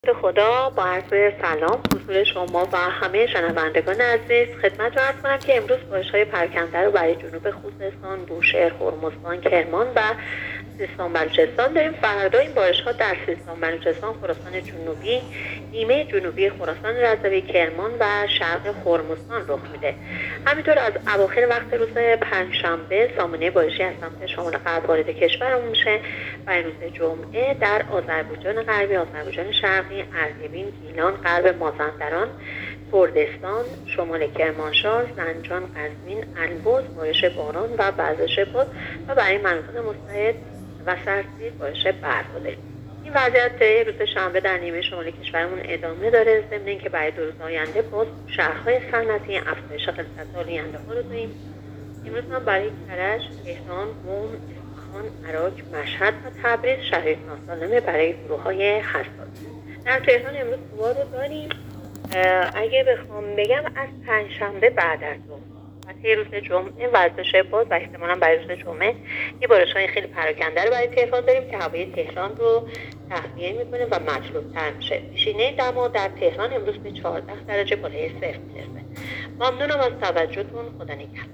به خدا با عرض سلام حضور شما و همه شنوندگان عزیز خدمت رو عرض کنم که امروز بارش‌های پراکنده رو برای جنوب خوزستان، بوشهر، هرمزگان، کرمان و سیستان بلوچستان داریم. فردا این بارش‌ها در سیستان بلوچستان، خراسان جنوبی، نیمه جنوبی خراسان رضوی، کرمان و شرق هرمزگان رخ میده. همینطور از اواخر وقت روز پنجشنبه سامانه بارشی از سمت شمال غرب وارد کشورمون میشه و روز جمعه در آذربایجان غربی، آذربایجان شرقی، اردبیل، گیلان، غرب مازندران، کردستان، شمال کرمانشاه، زنجان، قزوین، البرز بارش باران و وزش باد و برای مناطق مستعد و سردسیر بارش برف داریم. این وضعیت روز شنبه در نیمه شمالی کشورمون ادامه داره، ضمن اینکه برای 2 روز آینده باز شهرهای صنعتی افزایش خلفت آینده ها رو داریم. امروز هم برای کرج، تهران، قم، اصفهان، عراق، مشهد و تبریز شرایط ناسالمه برای گروه‌های حساس. در تهران امروز هوا رو داریم. اگه بخوام بگم از پنجشنبه بعد از ظهر و روز جمعه وزش باز و احتمالاً برای روز جمعه یه بارش‌های خیلی پراکنده رو برای تهران داریم که هوای تهران رو تخلیه میکنه و مطلوب‌تر میشه. پیشینه دما در تهران امروز به 14 درجه بالای صفر میرسه. ممنونم از توجهتون. خدا نگهدار.